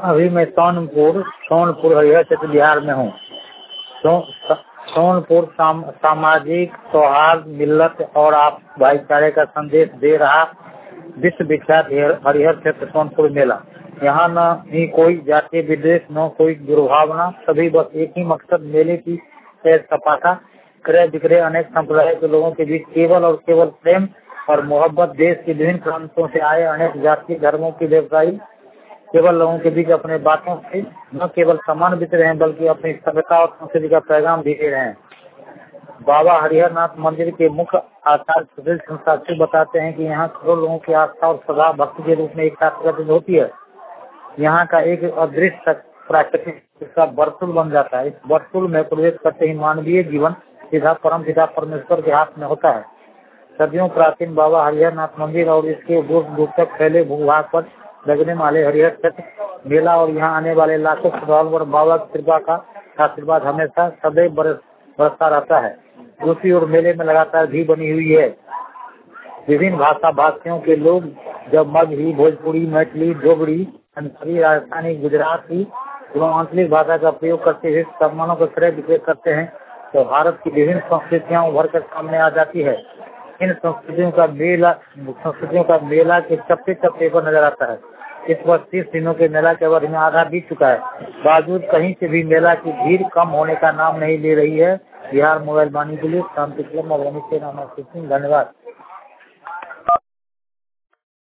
अभी मैं सोनपुर हरिहर क्षेत्र बिहार में हूँ। सोनपुर सामाजिक सौहार्द, मिल्लत और आप भाईचारे का संदेश दे रहा विश्व विख्यात हरिहर क्षेत्र सोनपुर मेला। यहाँ न ही कोई जातीय विद्वेष, न कोई दुर्भावना, सभी बस एक ही मकसद मेले की सैर सपाटा, क्रय विक्रय, अनेक संप्रदाय के लोगों के बीच केवल और केवल प्रेम और मोहब्बत। देश के विभिन्न प्रांतों से आए अनेक जातीय धर्मों के व्यवसायी केवल लोगों के बीच अपने बातों से न केवल सम्मान वित रहे हैं, बल्कि अपनी सभ्यता और संस्कृति का पैगाम भी दे रहे हैं। बाबा हरिहर नाथ मंदिर के मुख्य आचार्य सुशील शास्त्री बताते हैं कि यहाँ करोड़ों लोगों की आस्था और श्रद्धा भक्ति के रूप में एक साथ एकत्रित होती है। यहाँ का एक अदृश्य प्राकृतिक का वर्तुल बन जाता है। इस वर्तुल में प्रवेश करते ही मानवीय जीवन सीधा परम पिता परमेश्वर के हाथ में होता है। सदियों प्राचीन बाबा हरिहर नाथ मंदिर और इसके दूर तक फैले भूभाग पर लगने वाले हरिहर क्षेत्र मेला और यहाँ आने वाले लाखों श्रद्धालुओं पर बाबा की कृपा का आशीर्वाद हमेशा सदैव बरसता रहता है। दूसरी ओर मेले में लगातार भीड़ बनी हुई है। विभिन्न भाषा भाषियों के लोग जब मगही, भोजपुरी, मैथिली, डोगरी, पंजाबी, राजस्थानी, गुजराती एवं आंचलिक भाषा का प्रयोग करते हुए सामानों का क्रय विक्रय करते हैं तो भारत की विभिन्न संस्कृतियां उभर कर सामने आ जाती है। इन संस्कृतियों का मेला के चप्पे चप्पे पर नजर आता है। इस वर्ष 30 दिनों के मेला के अवधि में आधा बीत चुका है, बावजूद कहीं से भी मेला की भीड़ कम होने का नाम नहीं ले रही है। बिहार मोबाइल वाणी के लिए शांति क्लब। धन्यवाद।